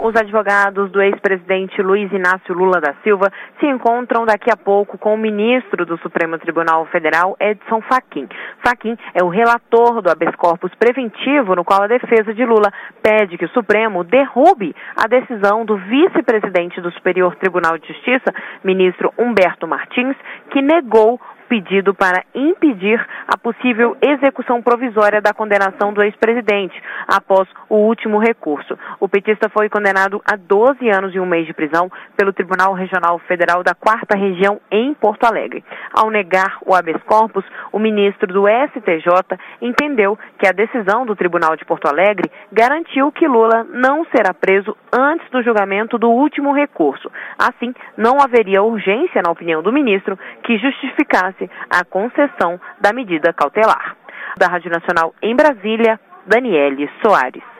Os advogados do ex-presidente Luiz Inácio Lula da Silva se encontram daqui a pouco com o ministro do Supremo Tribunal Federal, Edson Fachin. Fachin é o relator do habeas corpus preventivo, no qual a defesa de Lula pede que o Supremo derrube a decisão do vice-presidente do Superior Tribunal de Justiça, ministro Humberto Martins, que negou pedido para impedir a possível execução provisória da condenação do ex-presidente, após o último recurso. O petista foi condenado a 12 anos e 1 mês de prisão pelo Tribunal Regional Federal da 4ª Região em Porto Alegre. Ao negar o habeas corpus, o ministro do STJ entendeu que a decisão do Tribunal de Porto Alegre garantiu que Lula não será preso antes do julgamento do último recurso. Assim, não haveria urgência, na opinião do ministro, que justificasse a concessão da medida cautelar. Da Rádio Nacional em Brasília, Daniele Soares.